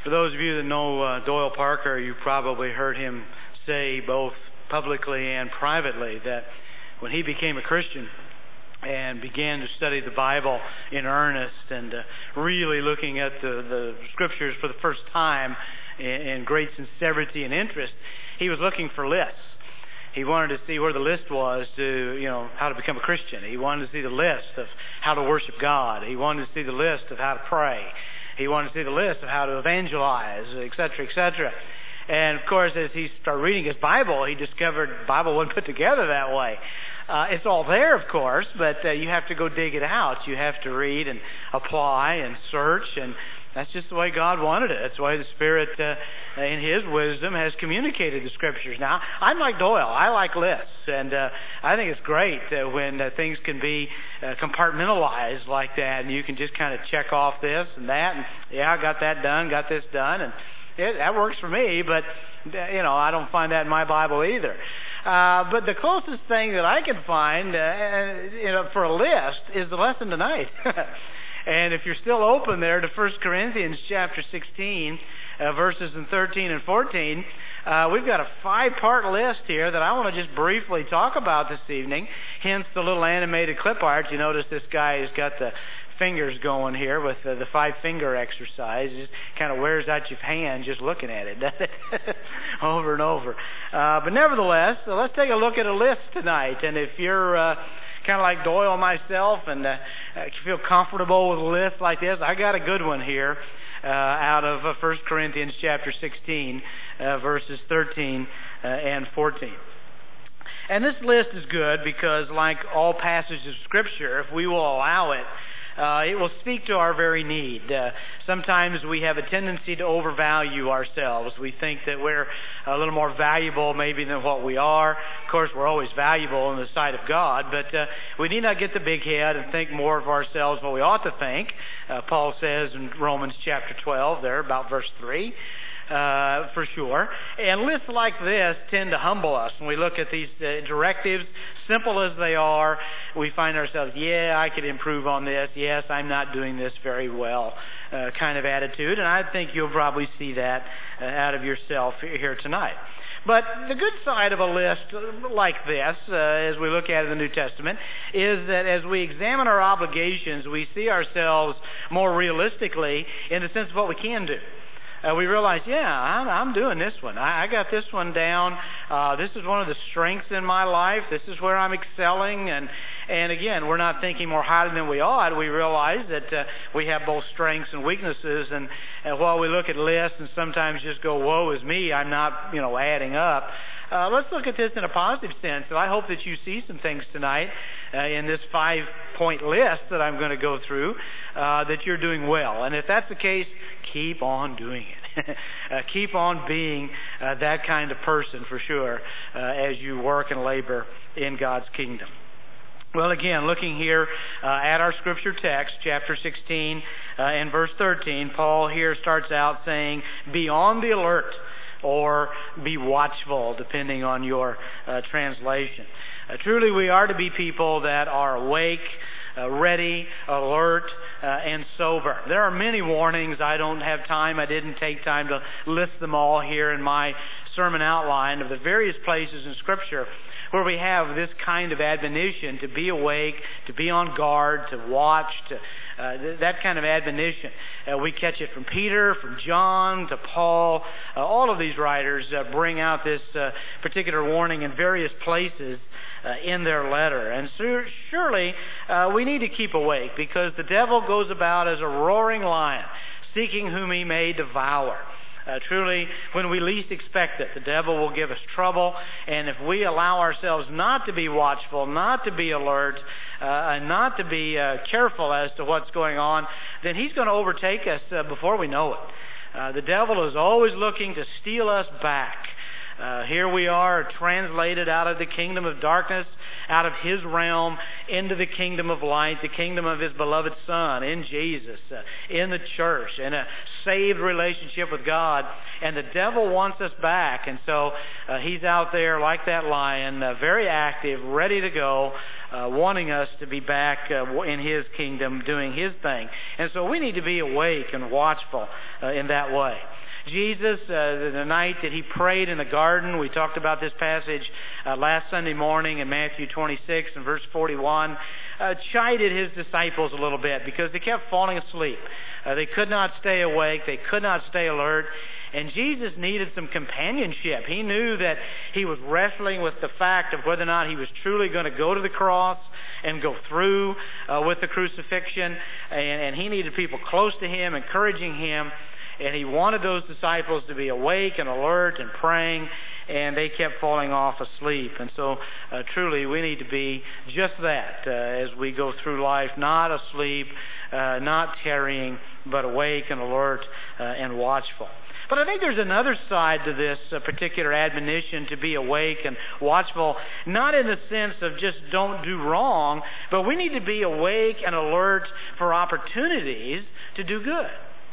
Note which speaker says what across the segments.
Speaker 1: For those of you that know Doyle Parker, you probably heard him say both publicly and privately that when he became a Christian and began to study the Bible in earnest and really looking at the Scriptures for the first time in great sincerity and interest, he was looking for lists. He wanted to see where the list was to, how to become a Christian. He wanted to see the list of how to worship God. He wanted to see the list of how to pray. He wanted to see the list of how to evangelize, etc., etc. And, of course, as he started reading his Bible, he discovered the Bible wasn't put together that way. It's all there, of course, but you have to go dig it out. You have to read and apply and search, and that's just the way God wanted it. That's the way the Spirit, in His wisdom, has communicated the Scriptures. Now, I'm like Doyle. I like lists, and I think it's great when things can be compartmentalized like that, and you can just kind of check off this and that, and I got that done, got this done, and that works for me, but, I don't find that in my Bible either. But the closest thing that I can find, for a list is the lesson tonight. And if you're still open there to 1 Corinthians chapter 16, verses 13 and 14, we've got a 5-part list here that I want to just briefly talk about this evening, hence the little animated clip art. You notice this guy has got the fingers going here with the 5-finger exercise. It just kind of wears out your hand just looking at it, doesn't it? Over and over. But nevertheless, let's take a look at a list tonight. And if you're kind of like Doyle and myself and you feel comfortable with a list like this, I got a good one here out of 1 Corinthians chapter 16, verses 13 and 14. And this list is good because, like all passages of Scripture, if we will allow it, it will speak to our very need. Sometimes we have a tendency to overvalue ourselves. We think that we're a little more valuable maybe than what we are. Of course, we're always valuable in the sight of God, but we need not get the big head and think more of ourselves than we ought to think. Paul says in Romans chapter 12 there, about verse 3. For sure. And lists like this tend to humble us. When we look at these directives, simple as they are, we find ourselves, I could improve on this. Yes, I'm not doing this very well kind of attitude. And I think you'll probably see that out of yourself here tonight. But the good side of a list like this, as we look at it in the New Testament, is that as we examine our obligations, we see ourselves more realistically in the sense of what we can do. We realize, I'm doing this one. I got this one down. This is one of the strengths in my life. This is where I'm excelling. And again, we're not thinking more highly than we ought. We realize that we have both strengths and weaknesses. And while we look at lists and sometimes just go, woe is me, I'm not, adding up. Let's look at this in a positive sense. So I hope that you see some things tonight in this 5-point list that I'm going to go through that you're doing well. And if that's the case, keep on doing it. Keep on being that kind of person for sure as you work and labor in God's kingdom. Well, again, looking here at our scripture text, chapter 16 and verse 13, Paul here starts out saying, be on the alert, or be watchful, depending on your translation. Truly, we are to be people that are awake, ready, alert, and sober. There are many warnings. I don't have time. I didn't take time to list them all here in my sermon outline of the various places in Scripture where we have this kind of admonition to be awake, to be on guard, to watch, that kind of admonition. We catch it from Peter, from John, to Paul. All of these writers bring out this particular warning in various places in their letter. And surely we need to keep awake because the devil goes about as a roaring lion, seeking whom he may devour. Truly, when we least expect it, the devil will give us trouble. And if we allow ourselves not to be watchful, not to be alert, and not to be careful as to what's going on, then he's going to overtake us before we know it. The devil is always looking to steal us back Here we are, translated out of the kingdom of darkness, out of His realm, into the kingdom of light, the kingdom of His beloved Son, in Jesus, in the church, in a saved relationship with God. And the devil wants us back. And so he's out there like that lion, very active, ready to go, wanting us to be back in His kingdom, doing His thing. And so we need to be awake and watchful in that way. Jesus, the night that He prayed in the garden, we talked about this passage last Sunday morning in Matthew 26 and verse 41, chided His disciples a little bit because they kept falling asleep. They could not stay awake. They could not stay alert. And Jesus needed some companionship. He knew that He was wrestling with the fact of whether or not He was truly going to go to the cross and go through with the crucifixion. And He needed people close to Him, encouraging Him. And He wanted those disciples to be awake and alert and praying, and they kept falling off asleep. And so truly we need to be just that as we go through life, not asleep, not tarrying, but awake and alert and watchful. But I think there's another side to this particular admonition to be awake and watchful, not in the sense of just don't do wrong, but we need to be awake and alert for opportunities to do good.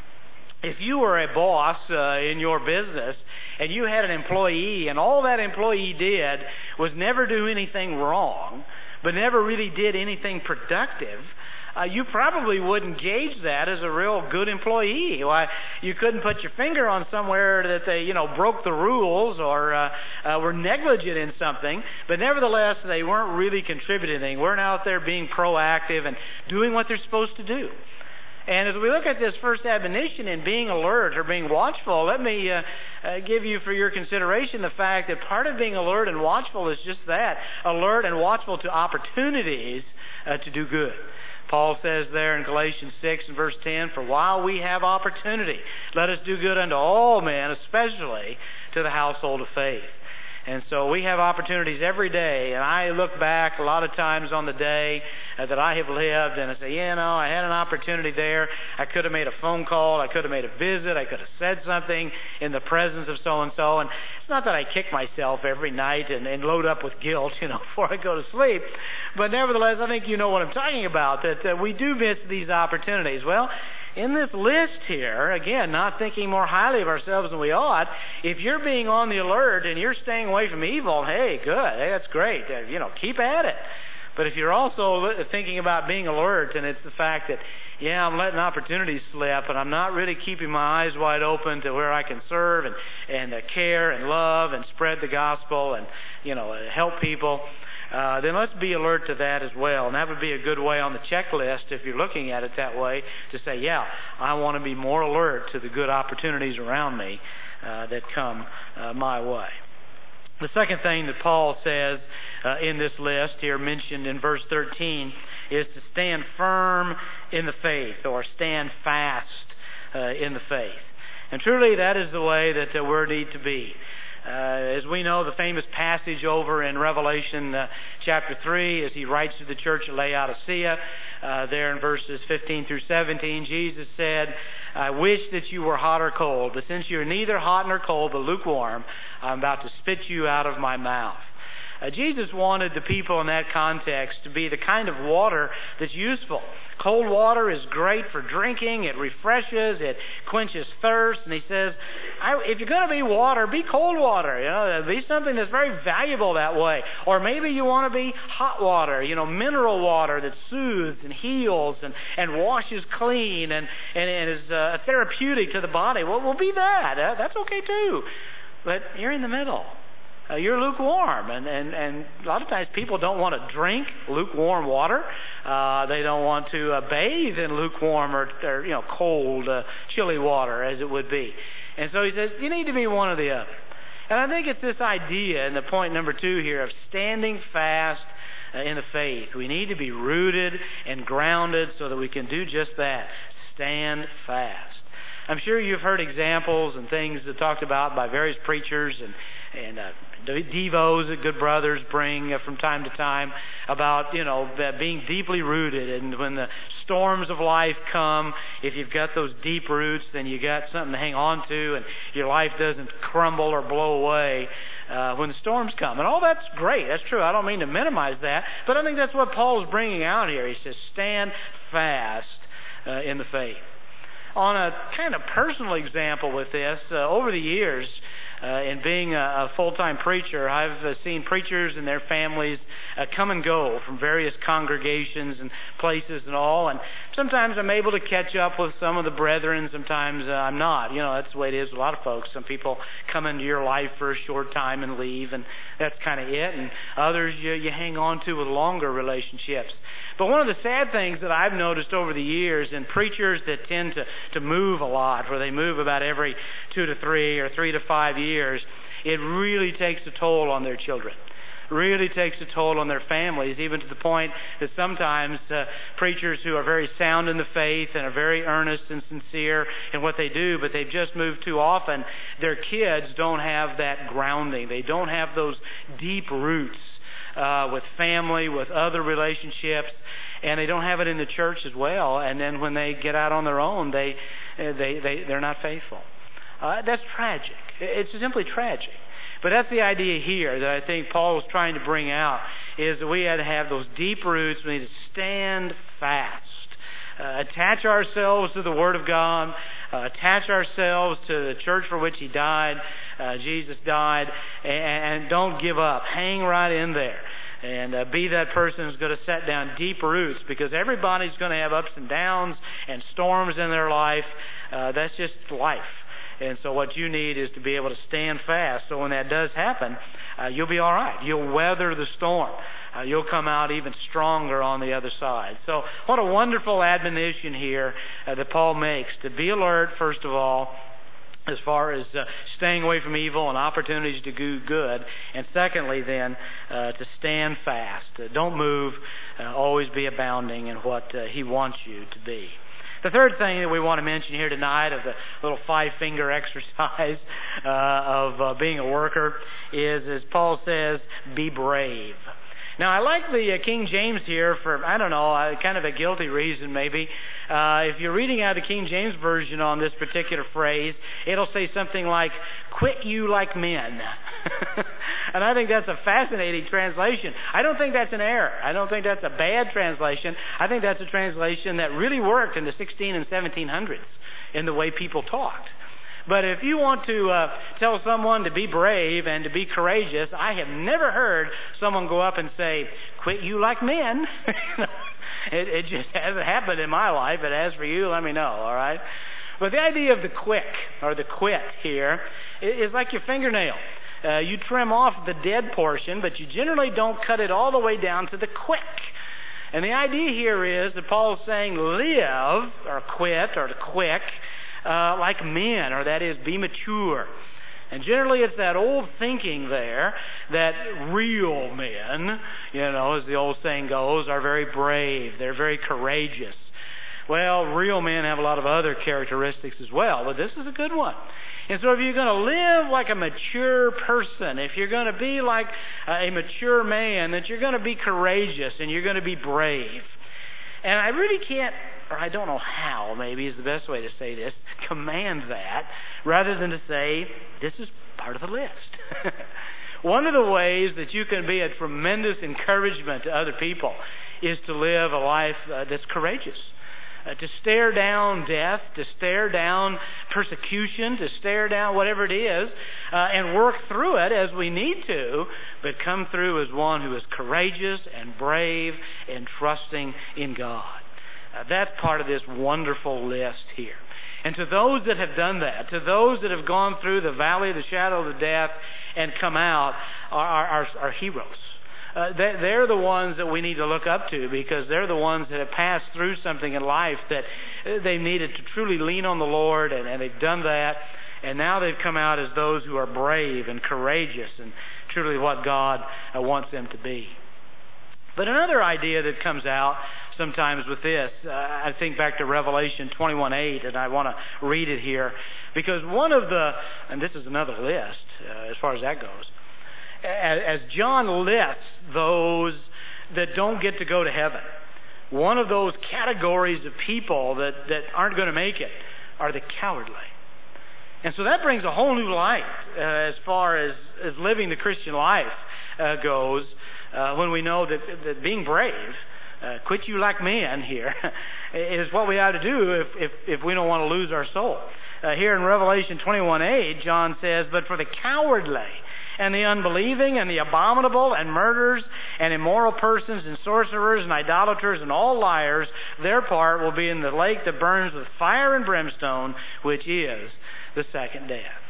Speaker 1: If you were a boss in your business and you had an employee and all that employee did was never do anything wrong, but never really did anything productive, you probably wouldn't gauge that as a real good employee. Why, you couldn't put your finger on somewhere that they, broke the rules or were negligent in something, but nevertheless they weren't really contributing anything, weren't out there being proactive and doing what they're supposed to do. And as we look at this first admonition in being alert or being watchful, let me give you for your consideration the fact that part of being alert and watchful is just that, alert and watchful to opportunities to do good. Paul says there in Galatians 6 and verse 10, "For while we have opportunity, let us do good unto all men, especially to the household of faith." And so we have opportunities every day, and I look back a lot of times on the day that I have lived, and I say, I had an opportunity there. I could have made a phone call. I could have made a visit. I could have said something in the presence of so-and-so. And it's not that I kick myself every night and load up with guilt, before I go to sleep. But nevertheless, I think you know what I'm talking about, that we do miss these opportunities. Well, in this list here, again, not thinking more highly of ourselves than we ought, if you're being on the alert and you're staying away from evil, hey, good. Hey, that's great. Keep at it. But if you're also thinking about being alert, and it's the fact that, I'm letting opportunities slip, and I'm not really keeping my eyes wide open to where I can serve and care and love and spread the gospel and, help people, then let's be alert to that as well. And that would be a good way on the checklist, if you're looking at it that way, to say, I want to be more alert to the good opportunities around me that come my way. The second thing that Paul says in this list here mentioned in verse 13 is to stand firm in the faith, or stand fast in the faith. And truly that is the way that we need to be. As we know, the famous passage over in Revelation chapter 3, as he writes to the church at Laodicea, there in verses 15 through 17, Jesus said, "I wish that you were hot or cold, but since you are neither hot nor cold, but lukewarm, I'm about to spit you out of my mouth." Jesus wanted the people in that context to be the kind of water that's useful. Cold water is great for drinking. It refreshes. It quenches thirst. And he says, if you're going to be water, be cold water. Be something that's very valuable that way. Or maybe you want to be hot water, mineral water that soothes and heals and washes clean and is therapeutic to the body. Well, be that. That's okay too. But you're in the middle. You're lukewarm, and a lot of times people don't want to drink lukewarm water. They don't want to bathe in lukewarm or cold, chilly water, as it would be. And so he says, you need to be one or the other. And I think it's this idea in the point number 2 here of standing fast in the faith. We need to be rooted and grounded so that we can do just that, stand fast. I'm sure you've heard examples and things talked about by various preachers and devos that good brothers bring from time to time about, being deeply rooted. And when the storms of life come, if you've got those deep roots, then you got something to hang on to, and your life doesn't crumble or blow away when the storms come. And all that's great. That's true. I don't mean to minimize that, but I think that's what Paul is bringing out here. He says, stand fast in the faith. On a kind of personal example with this, over the years, in being a full-time preacher, I've seen preachers and their families come and go from various congregations and places and all, and sometimes I'm able to catch up with some of the brethren, sometimes I'm not. That's the way it is with a lot of folks. Some people come into your life for a short time and leave, and that's kind of it, and others you hang on to with longer relationships. But one of the sad things that I've noticed over the years in preachers that tend to move a lot, where they move about every 2 to 3 or 3 to 5 years, it really takes a toll on their children. Really takes a toll on their families, even to the point that sometimes preachers who are very sound in the faith and are very earnest and sincere in what they do, but they've just moved too often, their kids don't have that grounding. They don't have those deep roots with family, with other relationships, and they don't have it in the church as well. And then when they get out on their own, they're not faithful. That's tragic. It's simply tragic. But that's the idea here that I think Paul is trying to bring out, is that we had to have those deep roots. We need to stand fast. Attach ourselves to the Word of God. Attach ourselves to the church for which He died. Jesus died. And don't give up. Hang right in there. And be that person who's going to set down deep roots, because everybody's going to have ups and downs and storms in their life. That's just life. And so what you need is to be able to stand fast. So when that does happen, you'll be all right. You'll weather the storm. You'll come out even stronger on the other side. So what a wonderful admonition here that Paul makes, to be alert, first of all, as far as staying away from evil and opportunities to do good. And secondly, then, to stand fast. Don't move. Always be abounding in what He wants you to be. The third thing that we want to mention here tonight of the little 5-finger exercise of being a worker is, as Paul says, be brave. Now, I like the King James here for, kind of a guilty reason maybe. If you're reading out the King James Version on this particular phrase, it'll say something like, quit you like men. And I think that's a fascinating translation. I don't think that's an error. I don't think that's a bad translation. I think that's a translation that really worked in the 16 and 1700s in the way people talked. But if you want to tell someone to be brave and to be courageous, I have never heard someone go up and say, quit you like men. It just hasn't happened in my life. It has for you, let me know, all right? But the idea of the quick or the quit here is like your fingernail. You trim off the dead portion, but you generally don't cut it all the way down to the quick. And the idea here is that Paul is saying live or quit or to quick like men, or that is, be mature. And generally it's that old thinking there that real men, as the old saying goes, are very brave. They're very courageous. Well, real men have a lot of other characteristics as well, but this is a good one. And so if you're going to live like a mature person, if you're going to be like a mature man, that you're going to be courageous and you're going to be brave. And I really can't, or I don't know how, maybe is the best way to say this, command that, rather than to say, this is part of the list. One of the ways that you can be a tremendous encouragement to other people is to live a life that's courageous. To stare down death, to stare down persecution, to stare down whatever it is, and work through it as we need to, but come through as one who is courageous and brave and trusting in God. That's part of this wonderful list here. And to those that have done that, to those that have gone through the valley of the shadow of death and come out, are heroes. They're the ones that we need to look up to, because they're the ones that have passed through something in life that they needed to truly lean on the Lord, and they've done that, and now they've come out as those who are brave and courageous and truly what God wants them to be. But another idea that comes out sometimes with this, I think back to Revelation 21:8, and I want to read it here, because one of the, and this is another list as far as that goes, as John lists those that don't get to go to heaven, one of those categories of people that aren't going to make it are the cowardly. And so that brings a whole new light as far as living the Christian life goes, when we know that being brave, quit you like men here, is what we ought to do if we don't want to lose our soul. Here in Revelation 21:8, John says, "But for the cowardly and the unbelieving and the abominable and murderers and immoral persons and sorcerers and idolaters and all liars, their part will be in the lake that burns with fire and brimstone, which is the second death."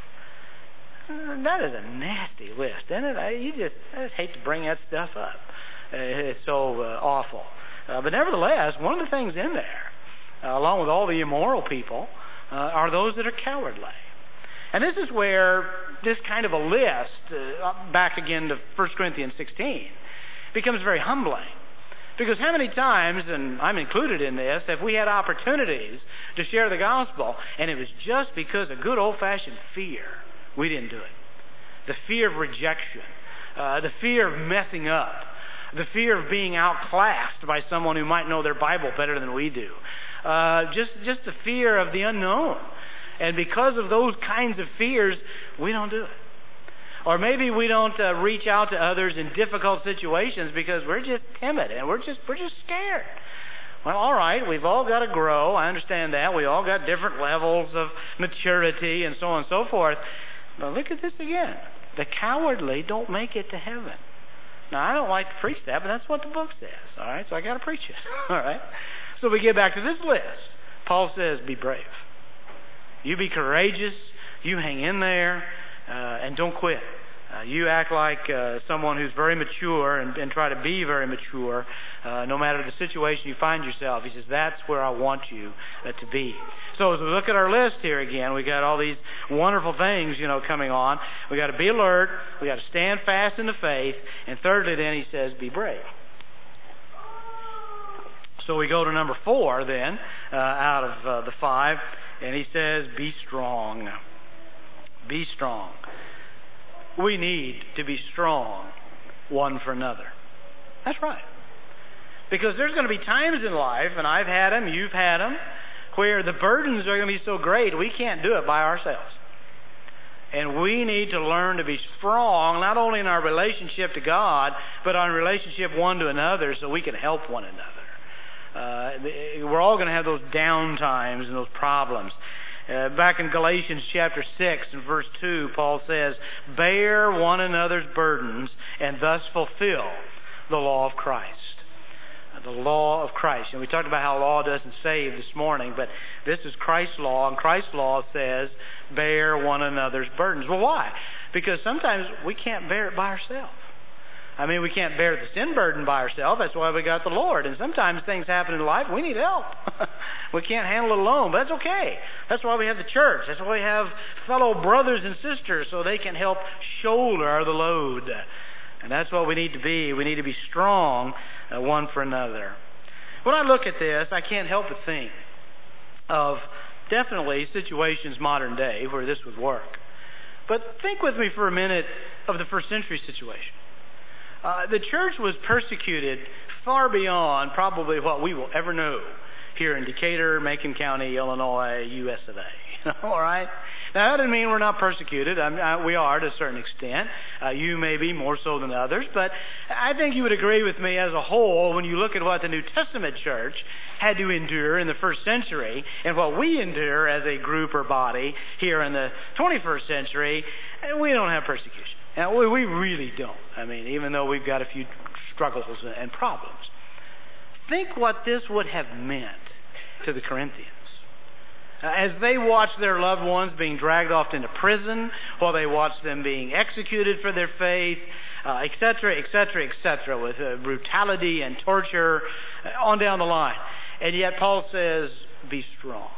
Speaker 1: That is a nasty list, isn't it? I just hate to bring that stuff up. It's so awful. But nevertheless, one of the things in there, along with all the immoral people, are those that are cowardly. And this is where this kind of a list, back again to 1 Corinthians 16, becomes very humbling. Because how many times, and I'm included in this, have we had opportunities to share the gospel, and it was just because of good old-fashioned fear we didn't do it. The fear of rejection, the fear of messing up, the fear of being outclassed by someone who might know their Bible better than we do, just the fear of the unknown. And because of those kinds of fears, we don't do it. Or maybe we don't reach out to others in difficult situations because we're just timid and we're just scared. Well, all right, we've all got to grow. I understand that. We all got different levels of maturity and so on and so forth. But look at this again. The cowardly don't make it to heaven. Now, I don't like to preach that, but that's what the book says. All right, so I got to preach it. All right. So we get back to this list. Paul says, be brave. You be courageous. You hang in there, and don't quit. You act like someone who's very mature and try to be very mature, no matter the situation you find yourself. He says, that's where I want you to be. So as we look at our list here again, we got all these wonderful things, coming on. We got to be alert. We got to stand fast in the faith. And thirdly, then he says, be brave. So we go to number 4 then, out of the 5, and he says, be strong. Be strong. We need to be strong one for another. That's right. Because there's going to be times in life, and I've had them, you've had them, where the burdens are going to be so great we can't do it by ourselves. And we need to learn to be strong, not only in our relationship to God, but our relationship one to another so we can help one another. We're all going to have those down times and those problems. Back in Galatians chapter 6 and verse 2, Paul says, bear one another's burdens and thus fulfill the law of Christ. The law of Christ. And we talked about how law doesn't save this morning, but this is Christ's law, and Christ's law says, bear one another's burdens. Well, why? Because sometimes we can't bear it by ourselves. I mean, we can't bear the sin burden by ourselves. That's why we got the Lord. And sometimes things happen in life, we need help. We can't handle it alone, but that's okay. That's why we have the church. That's why we have fellow brothers and sisters, so they can help shoulder the load. And that's what we need to be. We need to be strong one for another. When I look at this, I can't help but think of definitely situations modern day where this would work. But think with me for a minute of the first century situation. The church was persecuted far beyond probably what we will ever know here in Decatur, Macon County, Illinois, U.S. of A. All right? Now, that doesn't mean we're not persecuted. We are to a certain extent. You may be more so than others. But I think you would agree with me as a whole when you look at what the New Testament church had to endure in the first century and what we endure as a group or body here in the 21st century. We don't have persecution. Now, we really don't. I mean, even though we've got a few struggles and problems. Think what this would have meant to the Corinthians. As they watched their loved ones being dragged off into prison, while they watched them being executed for their faith, etc., etc., etc., with brutality and torture, on down the line. And yet Paul says, be strong.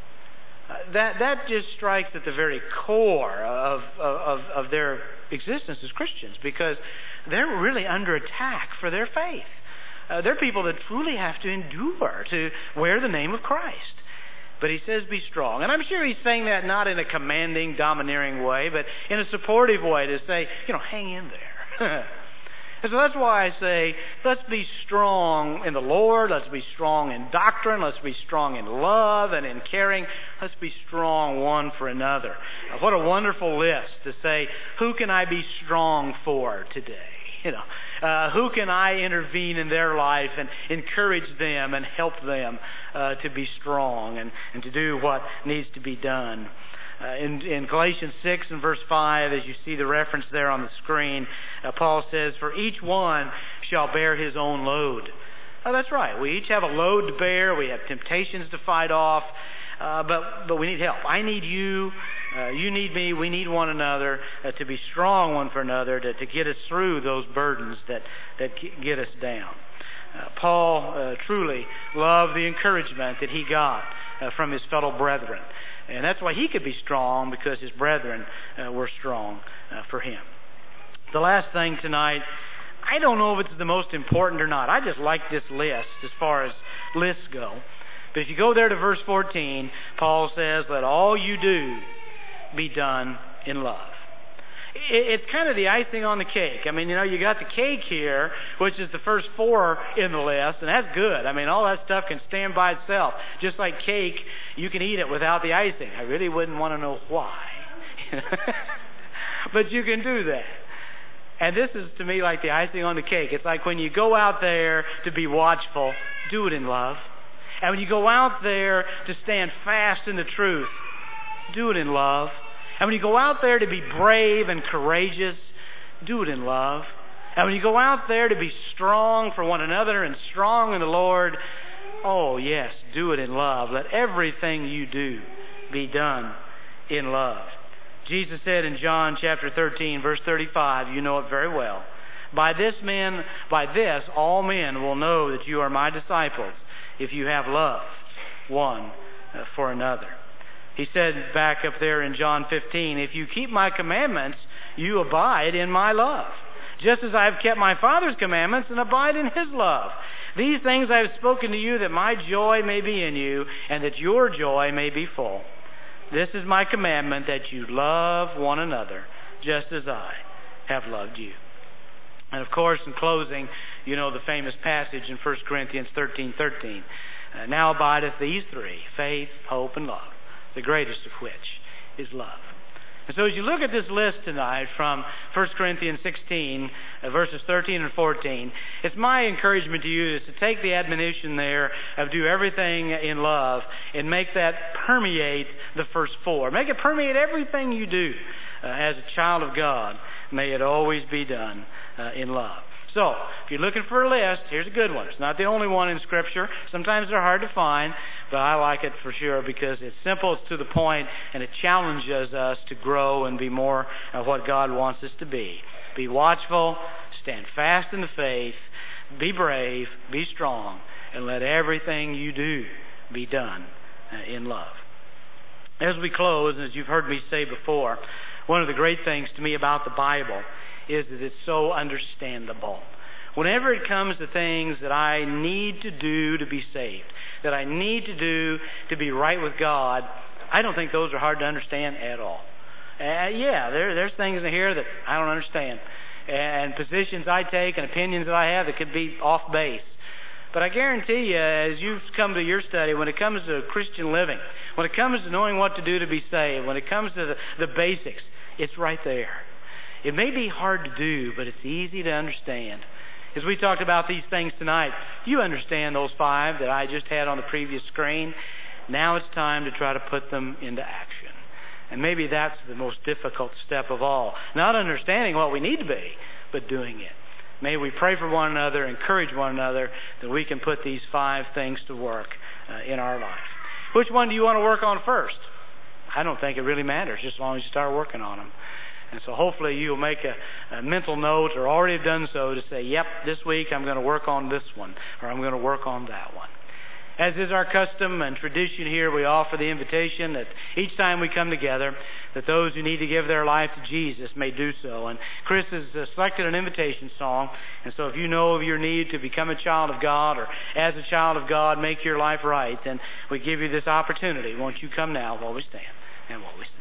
Speaker 1: That just strikes at the very core of their existence as Christians, because they're really under attack for their faith. They're people that truly have to endure to wear the name of Christ. But he says be strong. And I'm sure he's saying that not in a commanding, domineering way, but in a supportive way to say, hang in there. And so that's why I say, let's be strong in the Lord. Let's be strong in doctrine. Let's be strong in love and in caring. Let's be strong one for another. What a wonderful list to say, who can I be strong for today? Who can I intervene in their life and encourage them and help them to be strong and to do what needs to be done. In Galatians 6 and verse 5, as you see the reference there on the screen, Paul says, "For each one shall bear his own load." Oh, that's right. We each have a load to bear. We have temptations to fight off, but we need help. I need you. You need me. We need one another to be strong one for another, to get us through those burdens that get us down. Paul truly loved the encouragement that he got from his fellow brethren. And that's why he could be strong, because his brethren were strong for him. The last thing tonight, I don't know if it's the most important or not. I just like this list as far as lists go. But if you go there to verse 14, Paul says, "Let all you do be done in love." It's kind of the icing on the cake. I mean, you got the cake here, which is the first 4 in the list, and that's good. I mean, all that stuff can stand by itself. Just like cake, you can eat it without the icing. I really wouldn't want to know why. But you can do that. And this is, to me, like the icing on the cake. It's like when you go out there to be watchful, do it in love. And when you go out there to stand fast in the truth, do it in love. And when you go out there to be brave and courageous, do it in love. And when you go out there to be strong for one another and strong in the Lord, oh yes, do it in love. Let everything you do be done in love. Jesus said in John chapter 13, verse 35, you know it very well, By this all men will know that you are my disciples, if you have love one for another. He said back up there in John 15, if you keep my commandments, you abide in my love, just as I have kept my Father's commandments and abide in his love. These things I have spoken to you, that my joy may be in you, and that your joy may be full. This is my commandment, that you love one another, just as I have loved you. And of course, in closing, you know the famous passage in 1 Corinthians 13:13. Now abideth these 3, faith, hope, and love, the greatest of which is love. And so as you look at this list tonight from 1 Corinthians 16, verses 13 and 14, it's my encouragement to you is to take the admonition there of do everything in love and make that permeate the first 4. Make it permeate everything you do as a child of God. May it always be done in love. So, if you're looking for a list, here's a good one. It's not the only one in Scripture. Sometimes they're hard to find, but I like it for sure because it's simple, it's to the point, and it challenges us to grow and be more of what God wants us to be. Be watchful, stand fast in the faith, be brave, be strong, and let everything you do be done in love. As we close, and as you've heard me say before, one of the great things to me about the Bible is that it's so understandable. Whenever it comes to things that I need to do to be saved, that I need to do to be right with God, I don't think those are hard to understand at all. There's things in here that I don't understand, and positions I take and opinions that I have that could be off base. But I guarantee you, as you've come to your study, when it comes to Christian living, when it comes to knowing what to do to be saved, when it comes to the basics, it's right there. It may be hard to do, but it's easy to understand. As we talked about these things tonight, you understand those 5 that I just had on the previous screen. Now it's time to try to put them into action. And maybe that's the most difficult step of all. Not understanding what we need to be, but doing it. May we pray for one another, encourage one another, that we can put these 5 things to work in our life. Which one do you want to work on first? I don't think it really matters, just as long as you start working on them. And so hopefully you'll make a mental note, or already have done so, to say, yep, this week I'm going to work on this one, or I'm going to work on that one. As is our custom and tradition here, we offer the invitation that each time we come together, that those who need to give their life to Jesus may do so. And Chris has selected an invitation song, and so if you know of your need to become a child of God, or as a child of God make your life right, then we give you this opportunity. Won't you come now while we stand and while we sing?